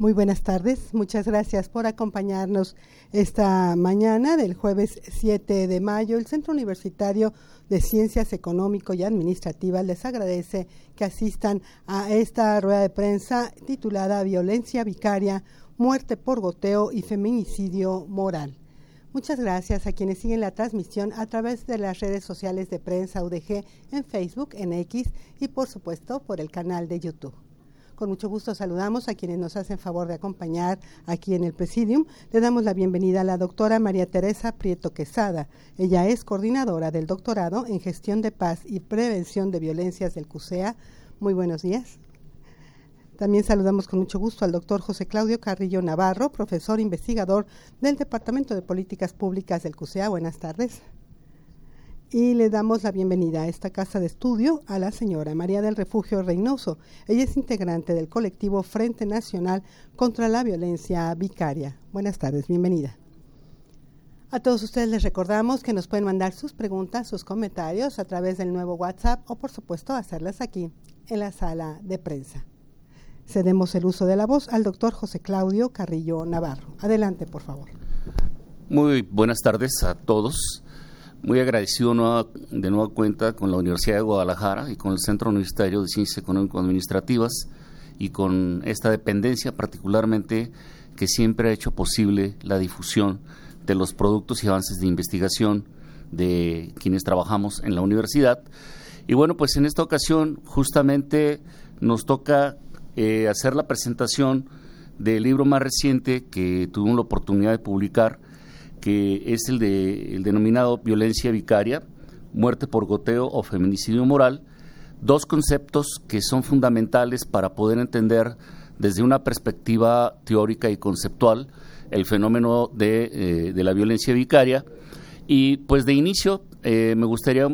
Muy buenas tardes, muchas gracias por acompañarnos esta mañana del jueves 7 de mayo. El Centro Universitario de Ciencias Económico y Administrativas les agradece que asistan a esta rueda de prensa titulada Violencia Vicaria, Muerte por Goteo y Feminicidio Moral. Muchas gracias a quienes siguen la transmisión a través de las redes sociales de Prensa UDG en Facebook, en X y por supuesto por el canal de YouTube. Con mucho gusto saludamos a quienes nos hacen favor de acompañar aquí en el Presidium. Le damos la bienvenida a la doctora María Teresa Prieto Quesada. Ella es coordinadora del doctorado en Gestión de Paz y Prevención de Violencias del CUSEA. Muy buenos días. También saludamos con mucho gusto al doctor José Claudio Carrillo Navarro, profesor investigador del Departamento de Políticas Públicas del CUSEA. Buenas tardes. Y le damos la bienvenida a esta casa de estudio a la señora María del Refugio Reynoso. Ella es integrante del colectivo Frente Nacional contra la Violencia Vicaria. Buenas tardes, bienvenida. A todos ustedes les recordamos que nos pueden mandar sus preguntas, sus comentarios a través del nuevo WhatsApp o por supuesto hacerlas aquí en la sala de prensa. Cedemos el uso de la voz al doctor José Claudio Carrillo Navarro. Adelante, por favor. Muy buenas tardes a todos. Muy agradecido de nueva cuenta con la Universidad de Guadalajara y con el Centro Universitario de Ciencias Económico-Administrativas y con esta dependencia particularmente que siempre ha hecho posible la difusión de los productos y avances de investigación de quienes trabajamos en la universidad. Y bueno, pues en esta ocasión justamente nos toca hacer la presentación del libro más reciente que tuvimos la oportunidad de publicar, que es el denominado Violencia Vicaria, Muerte por Goteo o Feminicidio Moral, dos conceptos que son fundamentales para poder entender desde una perspectiva teórica y conceptual el fenómeno de la violencia vicaria. Y pues de inicio me gustaría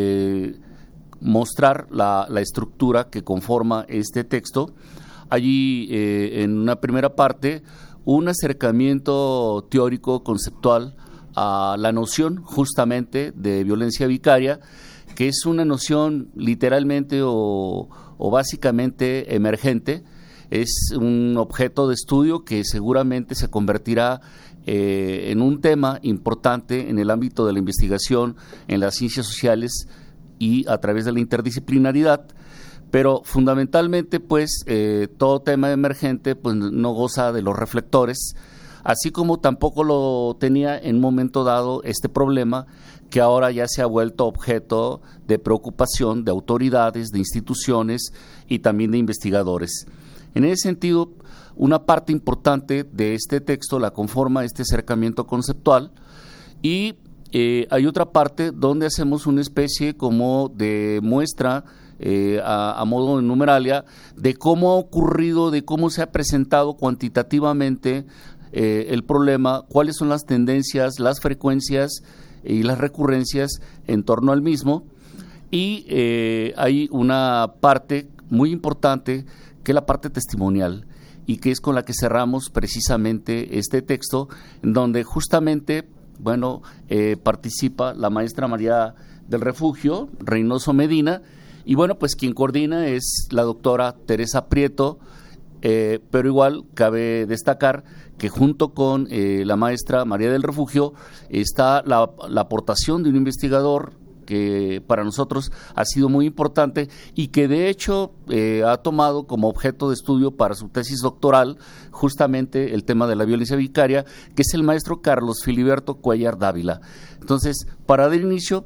mostrar la estructura que conforma este texto. Allí en una primera parte un acercamiento teórico conceptual a la noción justamente de violencia vicaria, que es una noción literalmente o básicamente emergente. Es un objeto de estudio que seguramente se convertirá en un tema importante en el ámbito de la investigación en las ciencias sociales y a través de la interdisciplinaridad. Pero fundamentalmente, pues, todo tema emergente pues no goza de los reflectores, así como tampoco lo tenía en un momento dado este problema que ahora ya se ha vuelto objeto de preocupación de autoridades, de instituciones y también de investigadores. En ese sentido, una parte importante de este texto la conforma este acercamiento conceptual y hay otra parte donde hacemos una especie como de muestra a modo de numeralia de cómo ha ocurrido, de cómo se ha presentado cuantitativamente el problema, cuáles son las tendencias, las frecuencias y las recurrencias en torno al mismo. Y hay una parte muy importante que es la parte testimonial y que es con la que cerramos precisamente este texto, en donde justamente participa la maestra María del Refugio Reynoso Medina. Y bueno, pues quien coordina es la doctora Teresa Prieto, pero igual cabe destacar que junto con la maestra María del Refugio está la aportación de un investigador que para nosotros ha sido muy importante y que de hecho ha tomado como objeto de estudio para su tesis doctoral justamente el tema de la violencia vicaria, que es el maestro Carlos Filiberto Cuellar Dávila. Entonces, para dar inicio,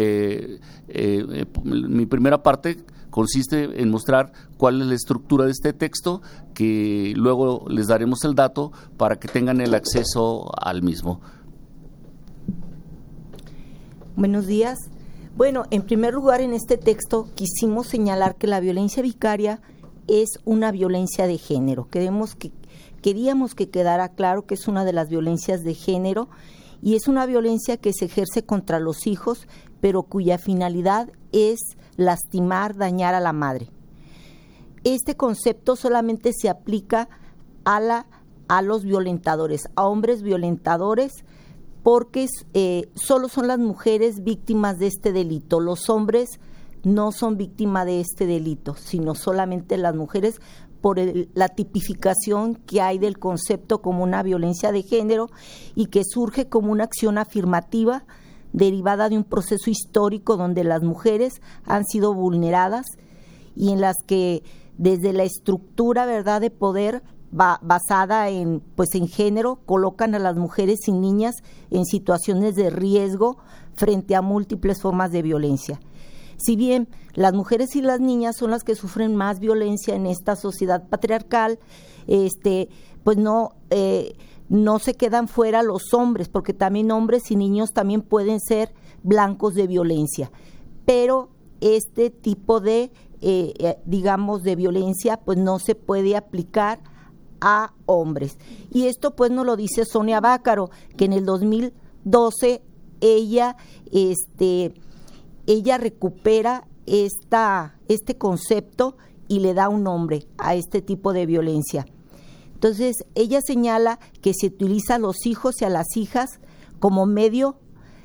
mi primera parte consiste en mostrar cuál es la estructura de este texto, que luego les daremos el dato para que tengan el acceso al mismo. Buenos días. Bueno, en primer lugar, en este texto quisimos señalar que la violencia vicaria es una violencia de género. Queríamos que quedara claro que es una de las violencias de género y es una violencia que se ejerce contra los hijos, pero cuya finalidad es lastimar, dañar a la madre. Este concepto solamente se aplica a los violentadores, a hombres violentadores, porque solo son las mujeres víctimas de este delito. Los hombres no son víctimas de este delito, sino solamente las mujeres, por la tipificación que hay del concepto como una violencia de género y que surge como una acción afirmativa derivada de un proceso histórico donde las mujeres han sido vulneradas y en las que desde la estructura, ¿verdad?, de poder basada en género, colocan a las mujeres y niñas en situaciones de riesgo frente a múltiples formas de violencia. Si bien las mujeres y las niñas son las que sufren más violencia en esta sociedad patriarcal, no se quedan fuera los hombres, porque también hombres y niños también pueden ser blancos de violencia. Pero este tipo de, de violencia, pues no se puede aplicar a hombres. Y esto pues nos lo dice Sonia Bácaro, que en el 2012 ella recupera este concepto y le da un nombre a este tipo de violencia. Entonces, ella señala que se utiliza a los hijos y a las hijas como medio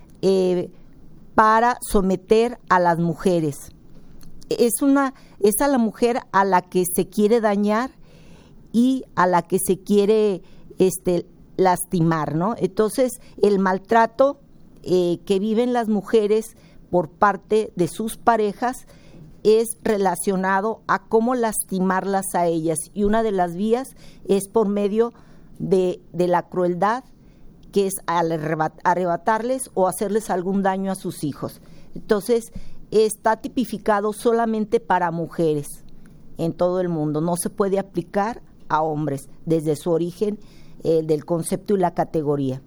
para someter a las mujeres. Es a la mujer a la que se quiere dañar y a la que se quiere lastimar, ¿no? Entonces, el maltrato que viven las mujeres por parte de sus parejas es relacionado a cómo lastimarlas a ellas, y una de las vías es por medio de la crueldad, que es al arrebatarles o hacerles algún daño a sus hijos. Entonces, está tipificado solamente para mujeres en todo el mundo, no se puede aplicar a hombres desde su origen del concepto y la categoría.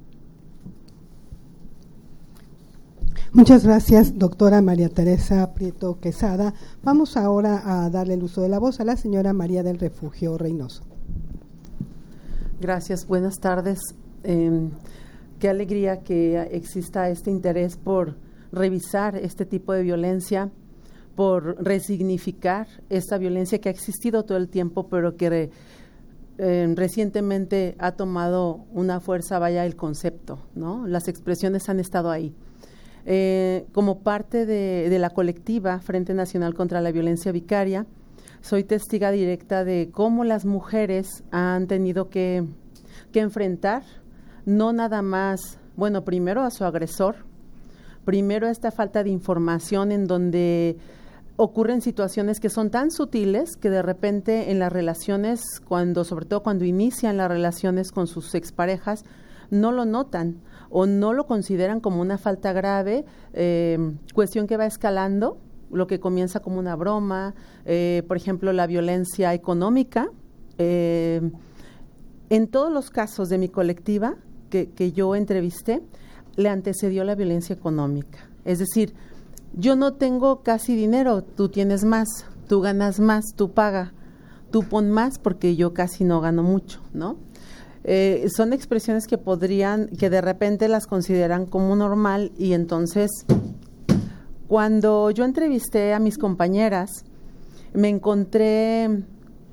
Muchas gracias, doctora María Teresa Prieto Quesada. Vamos ahora a darle el uso de la voz a la señora María del Refugio Reynoso. Gracias, buenas tardes. Qué alegría que exista este interés por revisar este tipo de violencia, por resignificar esta violencia que ha existido todo el tiempo, pero que recientemente ha tomado una fuerza, el concepto, ¿no? Las expresiones han estado ahí. Como parte de la colectiva Frente Nacional contra la Violencia Vicaria, soy testiga directa de cómo las mujeres han tenido que enfrentar no nada más, primero a su agresor, primero a esta falta de información en donde ocurren situaciones que son tan sutiles que de repente en las relaciones, sobre todo cuando inician las relaciones con sus exparejas, no lo notan o no lo consideran como una falta grave, cuestión que va escalando, lo que comienza como una broma, por ejemplo, la violencia económica. En todos los casos de mi colectiva que yo entrevisté, le antecedió la violencia económica. Es decir, yo no tengo casi dinero, tú tienes más, tú ganas más, tú paga, tú pon más porque yo casi no gano mucho, ¿no? Son expresiones que de repente las consideran como normal, y entonces cuando yo entrevisté a mis compañeras me encontré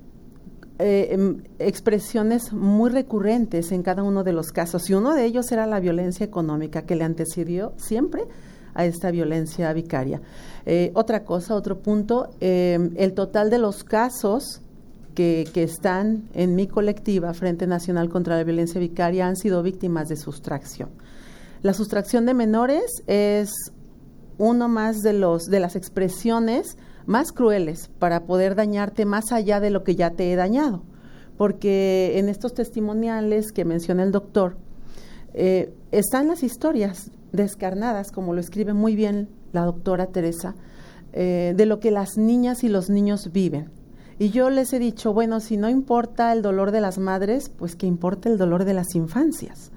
expresiones muy recurrentes en cada uno de los casos, y uno de ellos era la violencia económica que le antecedió siempre a esta violencia vicaria. Otro punto, el total de los casos que están en mi colectiva Frente Nacional contra la Violencia Vicaria han sido víctimas de sustracción. La sustracción de menores es uno más de las expresiones más crueles para poder dañarte más allá de lo que ya te he dañado, porque en estos testimoniales que menciona el doctor están las historias descarnadas, como lo escribe muy bien la doctora Teresa, de lo que las niñas y los niños viven. Y yo les he dicho, si no importa el dolor de las madres, pues que importe el dolor de las infancias.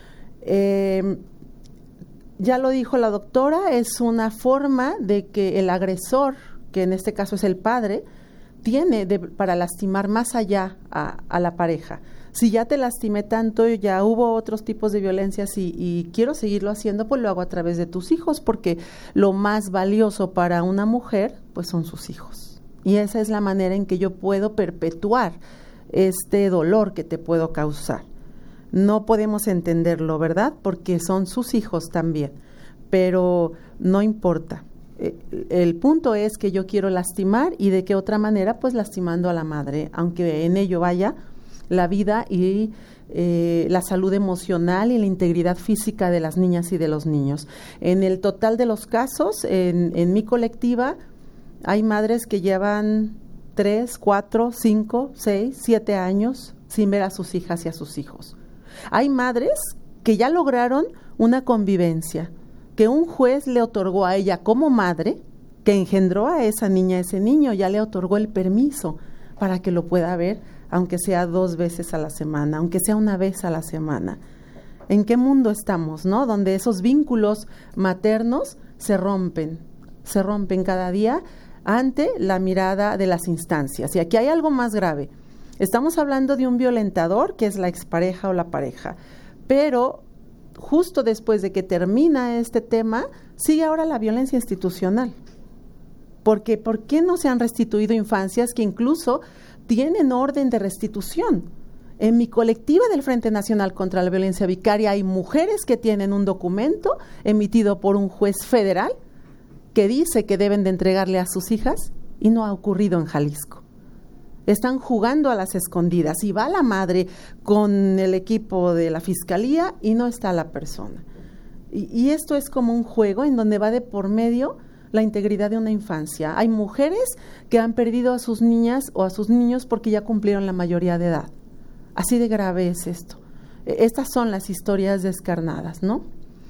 Ya lo dijo la doctora, es una forma de que el agresor, que en este caso es el padre, tiene para lastimar más allá a la pareja. Si ya te lastimé tanto, ya hubo otros tipos de violencias y quiero seguirlo haciendo, pues lo hago a través de tus hijos, porque lo más valioso para una mujer, pues son sus hijos. Y esa es la manera en que yo puedo perpetuar este dolor que te puedo causar. No podemos entenderlo, ¿verdad? Porque son sus hijos también, pero no importa. El punto es que yo quiero lastimar, y de qué otra manera, pues lastimando a la madre, aunque en ello vaya la vida y la salud emocional y la integridad física de las niñas y de los niños. En el total de los casos, en mi colectiva, hay madres que llevan 3, 4, 5, 6, 7 años sin ver a sus hijas y a sus hijos. Hay madres que ya lograron una convivencia, que un juez le otorgó a ella como madre, que engendró a esa niña, ese niño, ya le otorgó el permiso para que lo pueda ver, aunque sea 2 veces a la semana, aunque sea 1 vez a la semana. ¿En qué mundo estamos, no? Donde esos vínculos maternos se rompen cada día ante la mirada de las instancias. Y aquí hay algo más grave. Estamos hablando de un violentador, que es la expareja o la pareja, pero justo después de que termina este tema, sigue ahora la violencia institucional. Porque ¿por qué no se han restituido infancias que incluso tienen orden de restitución? En mi colectiva del Frente Nacional contra la Violencia Vicaria hay mujeres que tienen un documento emitido por un juez federal que dice que deben de entregarle a sus hijas, y no ha ocurrido en Jalisco. Están jugando a las escondidas y va la madre con el equipo de la fiscalía y no está la persona. Y esto es como un juego en donde va de por medio la integridad de una infancia. Hay mujeres que han perdido a sus niñas o a sus niños porque ya cumplieron la mayoría de edad. Así de grave es esto. Estas son las historias descarnadas, ¿no?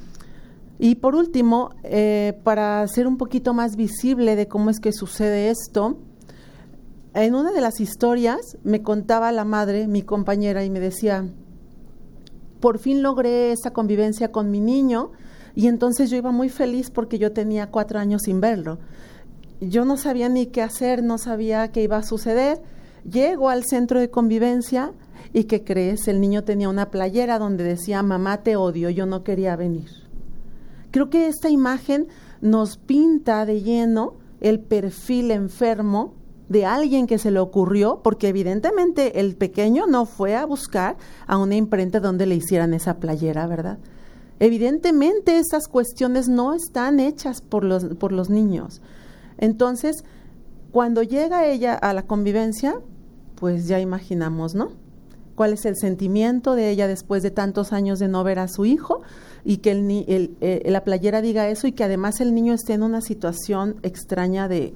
Y por último, para hacer un poquito más visible de cómo es que sucede esto, en una de las historias me contaba la madre, mi compañera, y me decía, por fin logré esa convivencia con mi niño, y entonces yo iba muy feliz porque yo tenía 4 años sin verlo. Yo no sabía ni qué hacer, no sabía qué iba a suceder. Llego al centro de convivencia y ¿qué crees? El niño tenía una playera donde decía, mamá te odio, yo no quería venir. Creo que esta imagen nos pinta de lleno el perfil enfermo de alguien que se le ocurrió, porque evidentemente el pequeño no fue a buscar a una imprenta donde le hicieran esa playera, ¿verdad? Evidentemente esas cuestiones no están hechas por los niños. Entonces, cuando llega ella a la convivencia, pues ya imaginamos, ¿no? ¿Cuál es el sentimiento de ella después de tantos años de no ver a su hijo? Y que la playera diga eso, y que además el niño esté en una situación extraña de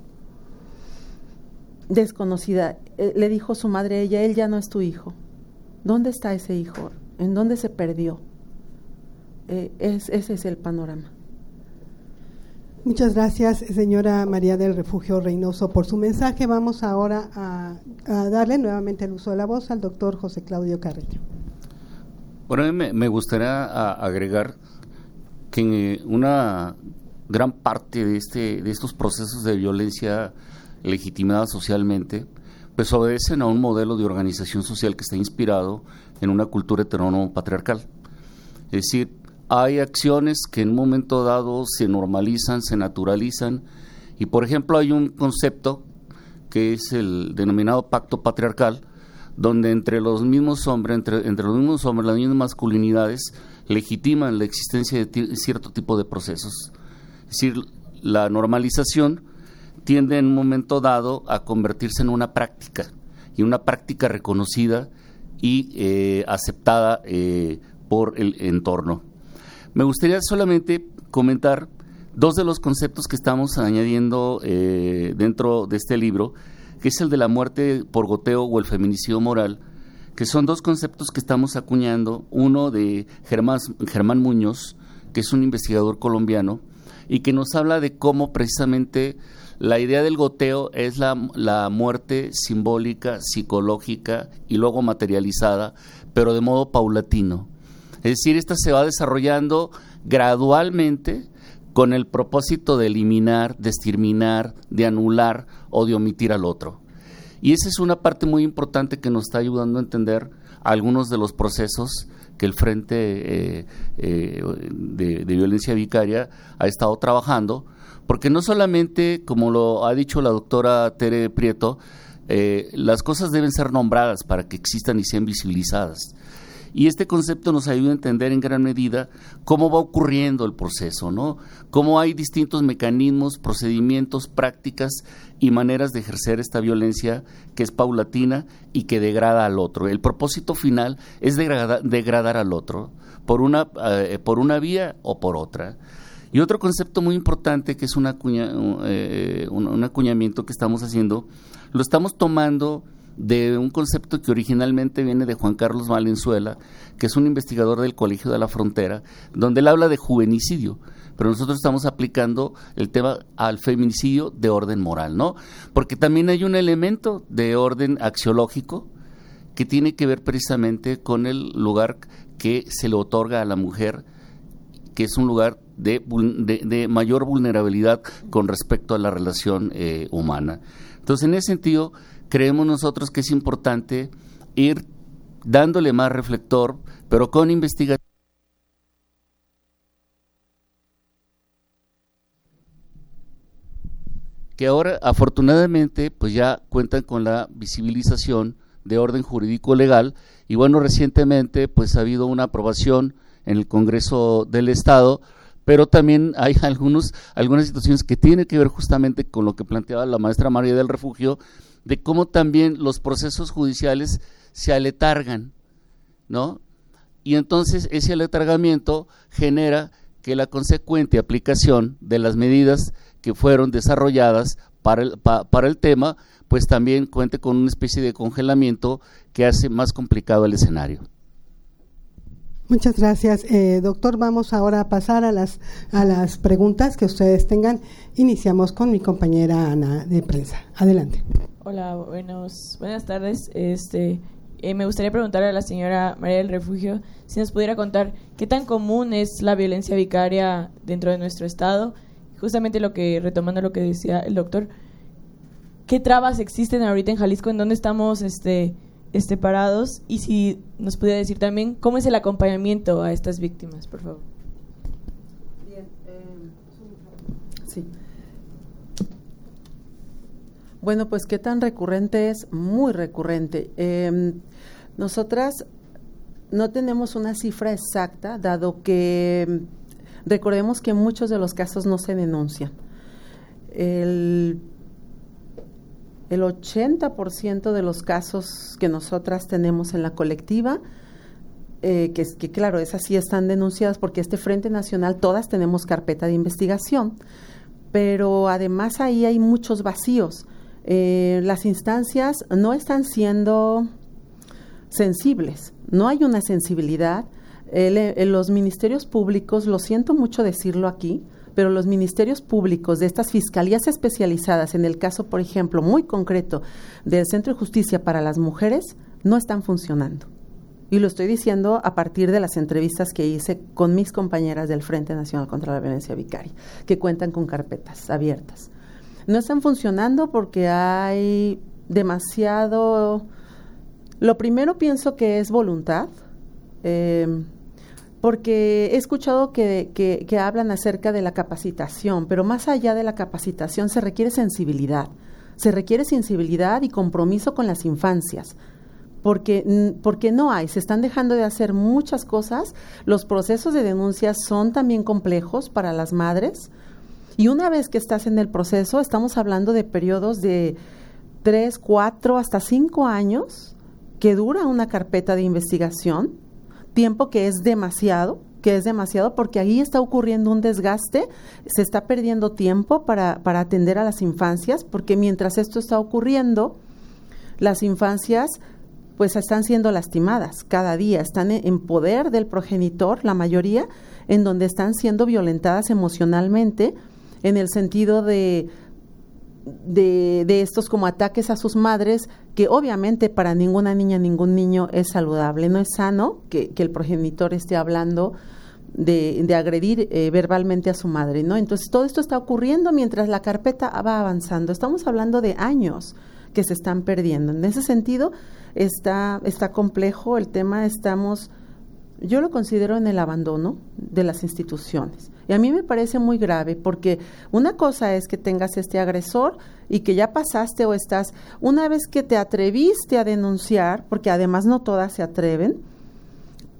desconocida. Le dijo su madre a ella, él ya no es tu hijo. ¿Dónde está ese hijo? ¿En dónde se perdió? Ese es el panorama. Muchas gracias, señora María del Refugio Reynoso, por su mensaje. Vamos ahora a darle nuevamente el uso de la voz al doctor José Claudio Carrillo. Bueno, a mí me gustaría agregar que una gran parte de estos procesos de violencia legitimada socialmente, pues obedecen a un modelo de organización social que está inspirado en una cultura heteronormo-patriarcal. Es decir, hay acciones que en un momento dado se normalizan, se naturalizan, y por ejemplo hay un concepto que es el denominado pacto patriarcal, donde entre los mismos hombres, las mismas masculinidades legitiman la existencia de cierto tipo de procesos. Es decir, la normalización tiende en un momento dado a convertirse en una práctica, y una práctica reconocida y aceptada por el entorno. Me gustaría solamente comentar 2 de los conceptos que estamos añadiendo dentro de este libro, que es el de la muerte por goteo o el feminicidio moral, que son 2 conceptos que estamos acuñando, uno de Germán Muñoz, que es un investigador colombiano, y que nos habla de cómo precisamente la idea del goteo es la muerte simbólica, psicológica y luego materializada, pero de modo paulatino. Es decir, esta se va desarrollando gradualmente con el propósito de eliminar, de exterminar, de anular o de omitir al otro. Y esa es una parte muy importante que nos está ayudando a entender algunos de los procesos que el Frente de Violencia Vicaria ha estado trabajando, porque no solamente, como lo ha dicho la doctora Tere Prieto, las cosas deben ser nombradas para que existan y sean visibilizadas. Y este concepto nos ayuda a entender en gran medida cómo va ocurriendo el proceso, ¿no? Cómo hay distintos mecanismos, procedimientos, prácticas y maneras de ejercer esta violencia que es paulatina y que degrada al otro. El propósito final es degradar al otro por una vía o por otra. Y otro concepto muy importante, que es un acuñamiento que estamos haciendo, lo estamos tomando de un concepto que originalmente viene de Juan Carlos Valenzuela, que es un investigador del Colegio de la Frontera, donde él habla de juvenicidio, pero nosotros estamos aplicando el tema al feminicidio de orden moral, ¿no? Porque también hay un elemento de orden axiológico que tiene que ver precisamente con el lugar que se le otorga a la mujer, que es un lugar de mayor vulnerabilidad con respecto a la relación humana. Entonces, en ese sentido, creemos nosotros que es importante ir dándole más reflector, pero con investigación. Que ahora, afortunadamente, pues ya cuentan con la visibilización de orden jurídico legal, y bueno, recientemente pues ha habido una aprobación en el Congreso del Estado, pero también hay algunas situaciones que tienen que ver justamente con lo que planteaba la maestra María del Refugio, de cómo también los procesos judiciales se aletargan, ¿no? Y entonces ese aletargamiento genera que la consecuente aplicación de las medidas que fueron desarrolladas para el tema, pues también cuente con una especie de congelamiento que hace más complicado el escenario. Muchas gracias, doctor. Vamos ahora a pasar a las preguntas que ustedes tengan. Iniciamos con mi compañera Ana de prensa. Adelante. Hola, buenas tardes. Me gustaría preguntarle a la señora María del Refugio si nos pudiera contar qué tan común es la violencia vicaria dentro de nuestro estado. Justamente retomando lo que decía el doctor, ¿qué trabas existen ahorita en Jalisco? ¿En dónde estamos parados? Y si nos pudiera decir también cómo es el acompañamiento a estas víctimas, por favor. Bien, sí. Bueno, pues qué tan recurrente es, muy recurrente. Nosotras no tenemos una cifra exacta, dado que recordemos que muchos de los casos no se denuncian. El 80% de los casos que nosotras tenemos en la colectiva, que claro, esas sí están denunciadas porque este Frente Nacional, todas tenemos carpeta de investigación, pero además ahí hay muchos vacíos. Las instancias no están siendo sensibles, no hay una sensibilidad. Los ministerios públicos, lo siento mucho decirlo aquí, pero los ministerios públicos de estas fiscalías especializadas, en el caso, por ejemplo, muy concreto del Centro de Justicia para las Mujeres, no están funcionando. Y lo estoy diciendo a partir de las entrevistas que hice con mis compañeras del Frente Nacional contra la Violencia Vicaria, que cuentan con carpetas abiertas. No están funcionando porque hay demasiado. Lo primero pienso que es voluntad, porque he escuchado que hablan acerca de la capacitación, pero más allá de la capacitación se requiere sensibilidad y compromiso con las infancias, porque no hay, se están dejando de hacer muchas cosas. Los procesos de denuncia son también complejos para las madres, y una vez que estás en el proceso, estamos hablando de periodos de 3, 4, hasta 5 años que dura una carpeta de investigación, tiempo que es demasiado porque ahí está ocurriendo un desgaste, se está perdiendo tiempo para atender a las infancias, porque mientras esto está ocurriendo, las infancias pues están siendo lastimadas cada día, están en poder del progenitor, la mayoría, en donde están siendo violentadas emocionalmente, en el sentido de estos como ataques a sus madres, que obviamente para ninguna niña, ningún niño es saludable, no es sano que el progenitor esté hablando de agredir verbalmente a su madre, ¿no? Entonces todo esto está ocurriendo mientras la carpeta va avanzando. Estamos hablando de años que se están perdiendo. En ese sentido está complejo el tema. Yo lo considero en el abandono de las instituciones. Y a mí me parece muy grave, porque una cosa es que tengas este agresor y que ya pasaste o estás, una vez que te atreviste a denunciar, porque además no todas se atreven,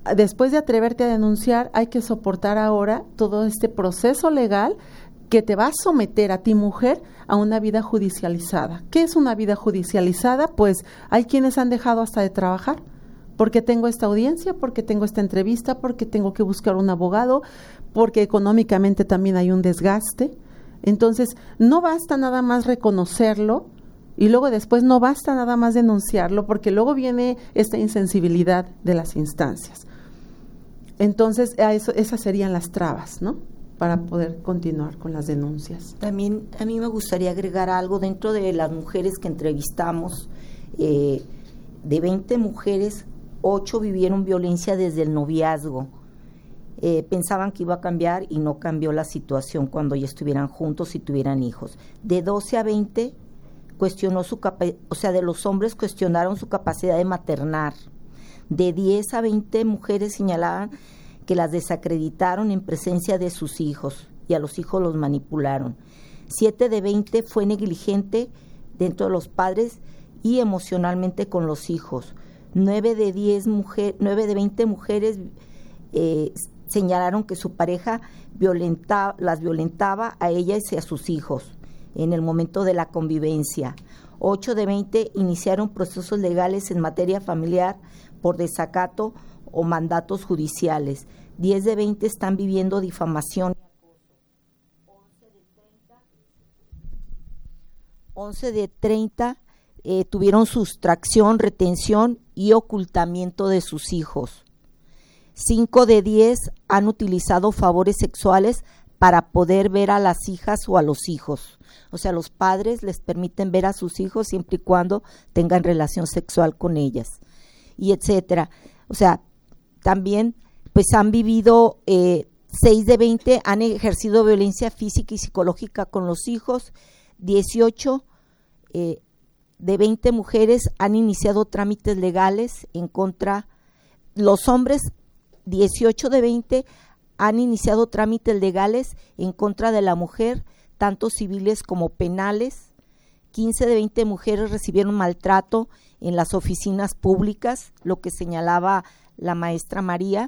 después de atreverte a denunciar, hay que soportar ahora todo este proceso legal que te va a someter a ti, mujer, a una vida judicializada. ¿Qué es una vida judicializada? Pues hay quienes han dejado hasta de trabajar, porque tengo esta audiencia, porque tengo esta entrevista, porque tengo que buscar un abogado, porque económicamente también hay un desgaste. Entonces, no basta nada más reconocerlo y luego después no basta nada más denunciarlo, porque luego viene esta insensibilidad de las instancias. Entonces, esas serían las trabas, ¿no?, para poder continuar con las denuncias. También a mí me gustaría agregar algo dentro de las mujeres que entrevistamos. De 20 mujeres, 8 vivieron violencia desde el noviazgo. Pensaban que iba a cambiar y no cambió la situación cuando ya estuvieran juntos y tuvieran hijos. De 12 a 20 cuestionó de los hombres cuestionaron su capacidad de maternar. De 10 a 20 mujeres señalaban que las desacreditaron en presencia de sus hijos y a los hijos los manipularon. 7 de 20 fue negligente dentro de los padres y emocionalmente con los hijos. 9 de 20 mujeres señalaron que su pareja las violentaba a ellas y a sus hijos en el momento de la convivencia. 8 de 20 iniciaron procesos legales en materia familiar por desacato o mandatos judiciales. 10 de 20 están viviendo difamación y acoso. 11 de 30 tuvieron sustracción, retención y ocultamiento de sus hijos. 5 de 10 han utilizado favores sexuales para poder ver a las hijas o a los hijos. O sea, los padres les permiten ver a sus hijos siempre y cuando tengan relación sexual con ellas, y etcétera. O sea, también pues han vivido, 6 de 20 han ejercido violencia física y psicológica con los hijos. 18 de 20 mujeres han iniciado trámites legales en contra, los hombres 18 de 20 han iniciado trámites legales en contra de la mujer, tanto civiles como penales. 15 de 20 mujeres recibieron maltrato en las oficinas públicas, lo que señalaba la maestra María.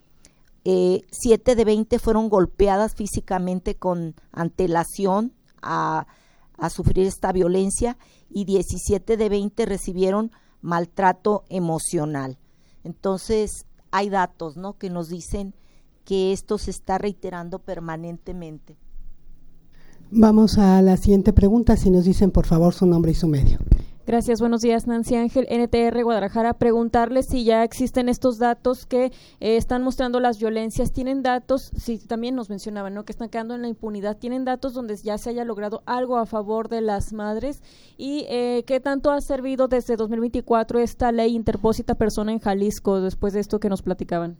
7 de 20 fueron golpeadas físicamente con antelación a sufrir esta violencia, y 17 de 20 recibieron maltrato emocional. Entonces, hay datos, ¿no?, que nos dicen que esto se está reiterando permanentemente. Vamos a la siguiente pregunta, si nos dicen por favor su nombre y su medio. Gracias, buenos días, Nancy Ángel, NTR Guadalajara. Preguntarles si ya existen estos datos que están mostrando las violencias. ¿Tienen datos? Sí, también nos mencionaban, ¿no?, que están quedando en la impunidad. ¿Tienen datos donde ya se haya logrado algo a favor de las madres? ¿Y qué tanto ha servido desde 2024 esta ley interpósita persona en Jalisco, después de esto que nos platicaban?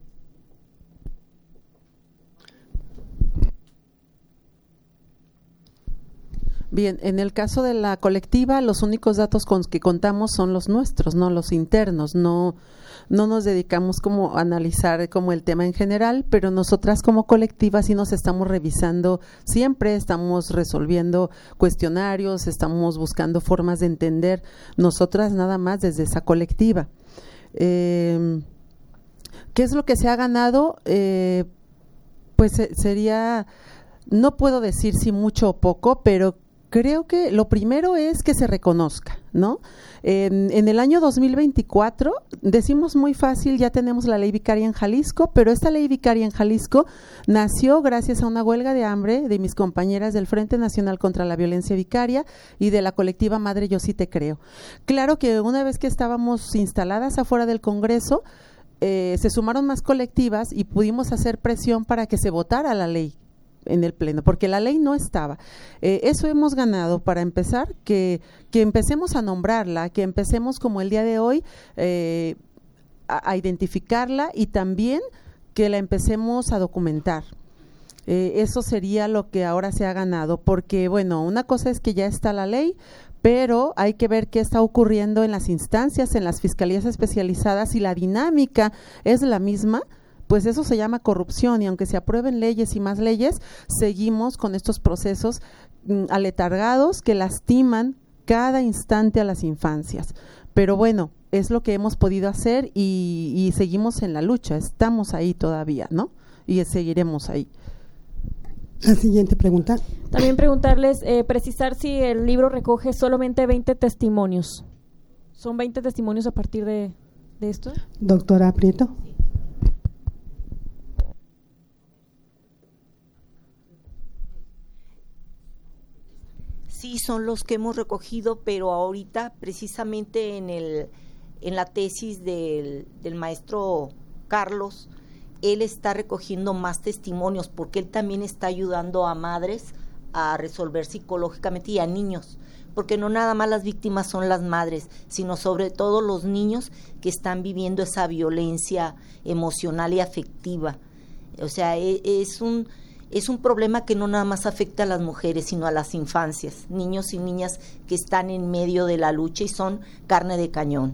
Bien, en el caso de la colectiva, los únicos datos con que contamos son los nuestros, no los internos. No nos dedicamos como a analizar como el tema en general, pero nosotras como colectiva sí nos estamos revisando siempre, estamos resolviendo cuestionarios, estamos buscando formas de entender nosotras nada más desde esa colectiva. ¿Qué es lo que se ha ganado? Pues sería, no puedo decir si mucho o poco, pero creo que lo primero es que se reconozca, ¿no? En el año 2024, decimos muy fácil, ya tenemos la ley vicaria en Jalisco, pero esta ley vicaria en Jalisco nació gracias a una huelga de hambre de mis compañeras del Frente Nacional contra la Violencia Vicaria y de la colectiva Madre Yo Sí Te Creo. Claro que una vez que estábamos instaladas afuera del Congreso, se sumaron más colectivas y pudimos hacer presión para que se votara la ley en el Pleno, porque la ley no estaba. Eso hemos ganado, para empezar, que empecemos a nombrarla, que empecemos como el día de hoy a identificarla, y también que la empecemos a documentar. Eso sería lo que ahora se ha ganado, porque bueno, una cosa es que ya está la ley, pero hay que ver qué está ocurriendo en las instancias, en las fiscalías especializadas, y la dinámica es la misma. Pues eso se llama corrupción, y aunque se aprueben leyes y más leyes, seguimos con estos procesos aletargados que lastiman cada instante a las infancias. Pero bueno, es lo que hemos podido hacer y seguimos en la lucha, estamos ahí todavía, ¿no? Y seguiremos ahí. La siguiente pregunta. También preguntarles, precisar si el libro recoge solamente 20 testimonios. ¿Son 20 testimonios a partir de esto? Doctora Prieto. Sí, son los que hemos recogido, pero ahorita precisamente en la tesis del maestro Carlos, él está recogiendo más testimonios porque él también está ayudando a madres a resolver psicológicamente y a niños, porque no nada más las víctimas son las madres, sino sobre todo los niños que están viviendo esa violencia emocional y afectiva. O sea, es un problema que no nada más afecta a las mujeres, sino a las infancias, niños y niñas que están en medio de la lucha y son carne de cañón.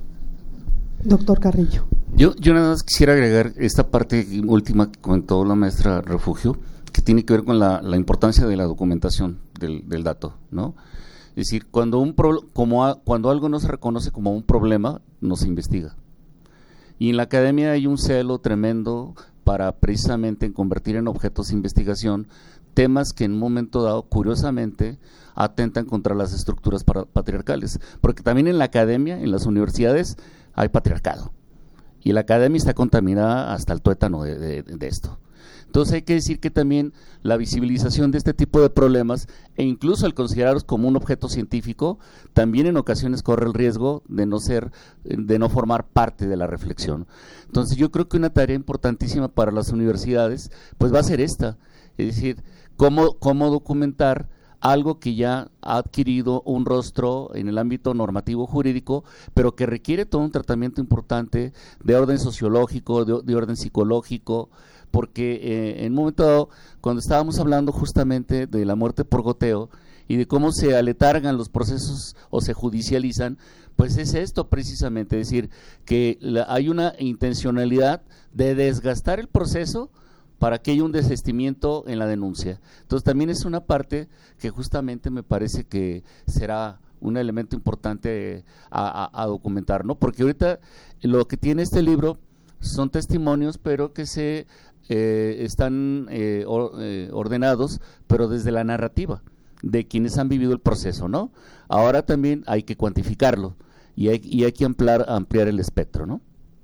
Doctor Carrillo. Yo nada más quisiera agregar esta parte última que comentó la maestra Refugio, que tiene que ver con la importancia de la documentación del dato, ¿no? Es decir, cuando algo no se reconoce como un problema, no se investiga. Y en la academia hay un celo tremendo para precisamente convertir en objetos de investigación temas que en un momento dado, curiosamente, atentan contra las estructuras patriarcales. Porque también en la academia, en las universidades, hay patriarcado. Y la academia está contaminada hasta el tuétano de esto. Entonces hay que decir que también la visibilización de este tipo de problemas e incluso el considerarlos como un objeto científico también en ocasiones corre el riesgo de no formar parte de la reflexión. Entonces yo creo que una tarea importantísima para las universidades pues va a ser esta, es decir, cómo documentar algo que ya ha adquirido un rostro en el ámbito normativo jurídico, pero que requiere todo un tratamiento importante de orden sociológico, de orden psicológico, porque en un momento dado, cuando estábamos hablando justamente de la muerte por goteo y de cómo se aletargan los procesos o se judicializan, pues es esto precisamente, es decir, que hay una intencionalidad de desgastar el proceso para que haya un desistimiento en la denuncia. Entonces también es una parte que justamente me parece que será un elemento importante a documentar, ¿no? Porque ahorita lo que tiene este libro son testimonios, pero que se están ordenados, pero desde la narrativa de quienes han vivido el proceso, ¿no? Ahora también hay que cuantificarlo y hay que ampliar el espectro, ¿no?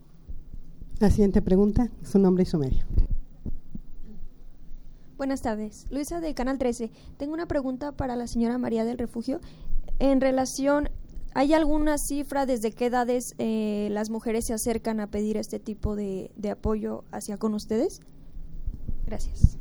La siguiente pregunta, su nombre y su medio. Buenas tardes, Luisa de Canal 13. Tengo una pregunta para la señora María del Refugio. En relación, ¿hay alguna cifra desde qué edades las mujeres se acercan a pedir este tipo de apoyo hacia con ustedes? Gracias.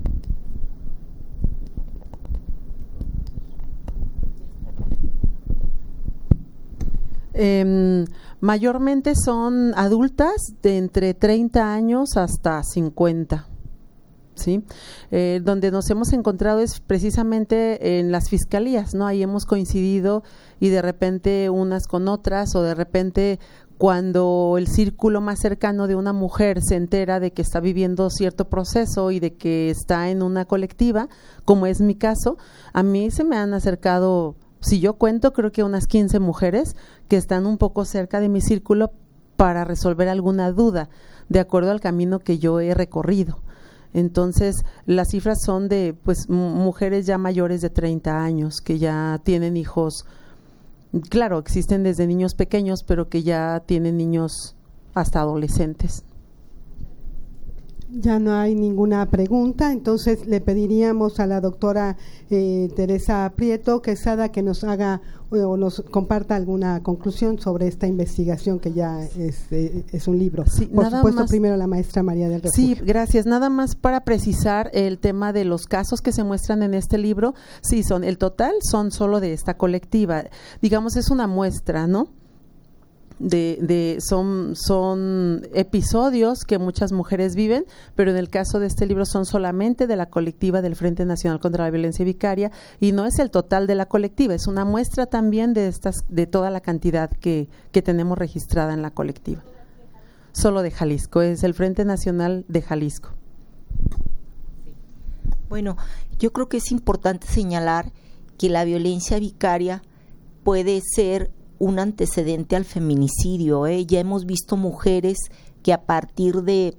Mayormente son adultas de entre 30 años hasta 50. ¿Sí? Donde nos hemos encontrado es precisamente en las fiscalías, ¿no? Ahí hemos coincidido y de repente unas con otras, o de repente cuando el círculo más cercano de una mujer se entera de que está viviendo cierto proceso y de que está en una colectiva, como es mi caso, a mí se me han acercado, si yo cuento, creo que unas 15 mujeres que están un poco cerca de mi círculo para resolver alguna duda, de acuerdo al camino que yo he recorrido. Entonces, las cifras son de pues mujeres ya mayores de 30 años que ya tienen hijos. Claro, existen desde niños pequeños, pero que ya tienen niños hasta adolescentes. Ya no hay ninguna pregunta, entonces le pediríamos a la doctora Teresa Prieto Quesada que nos haga o nos comparta alguna conclusión sobre esta investigación que ya es un libro. Sí, por supuesto, primero la maestra María del Refugio. Sí, gracias. Nada más para precisar el tema de los casos que se muestran en este libro. Sí, el total son solo de esta colectiva. Digamos, es una muestra, ¿no? Son episodios que muchas mujeres viven, pero en el caso de este libro son solamente de la colectiva del Frente Nacional contra la Violencia Vicaria y no es el total de la colectiva, es una muestra también de toda la cantidad que tenemos registrada en la colectiva. Solo de Jalisco, es el Frente Nacional de Jalisco. Bueno, yo creo que es importante señalar que la violencia vicaria puede ser un antecedente al feminicidio. Ya hemos visto mujeres que a partir de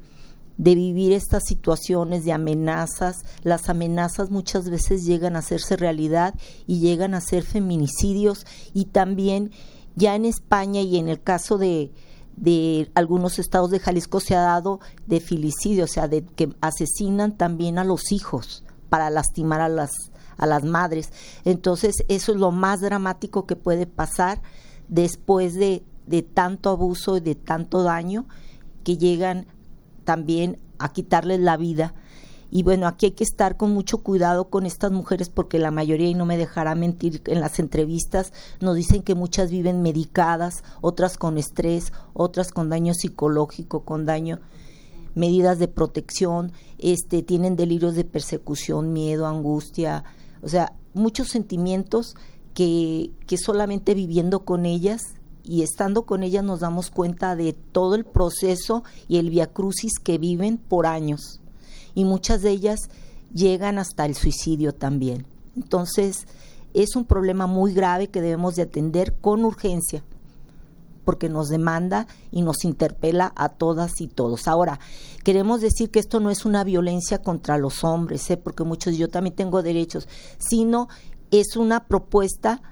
vivir estas situaciones de amenazas, las amenazas muchas veces llegan a hacerse realidad y llegan a ser feminicidios. Y también ya en España y en el caso de algunos estados de Jalisco se ha dado de filicidio, o sea, de que asesinan también a los hijos para lastimar a las madres. Entonces, eso es lo más dramático que puede pasar después de tanto abuso y de tanto daño, que llegan también a quitarles la vida. Y bueno, aquí hay que estar con mucho cuidado con estas mujeres, porque la mayoría, y no me dejará mentir, en las entrevistas nos dicen que muchas viven medicadas, otras con estrés, otras con daño psicológico, con daño, medidas de protección, tienen delirios de persecución, miedo, angustia, o sea, muchos sentimientos que solamente viviendo con ellas y estando con ellas nos damos cuenta de todo el proceso y el viacrucis que viven por años. Y muchas de ellas llegan hasta el suicidio también. Entonces, es un problema muy grave que debemos de atender con urgencia, porque nos demanda y nos interpela a todas y todos. Ahora, queremos decir que esto no es una violencia contra los hombres, porque muchos, yo también tengo derechos, sino es una propuesta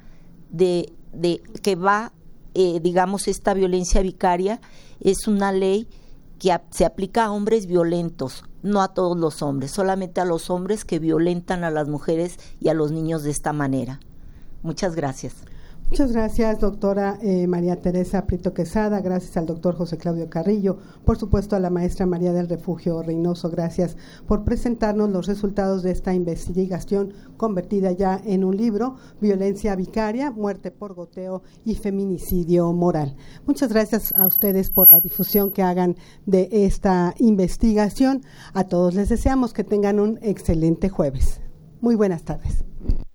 de que va, digamos, esta violencia vicaria es una ley que se aplica a hombres violentos, no a todos los hombres, solamente a los hombres que violentan a las mujeres y a los niños de esta manera. Muchas gracias. Muchas gracias, doctora María Teresa Prieto Quesada, gracias al doctor José Claudio Carrillo, por supuesto a la maestra María del Refugio Reynoso, gracias por presentarnos los resultados de esta investigación convertida ya en un libro, Violencia Vicaria, Muerte por Goteo y Feminicidio Moral. Muchas gracias a ustedes por la difusión que hagan de esta investigación. A todos les deseamos que tengan un excelente jueves. Muy buenas tardes.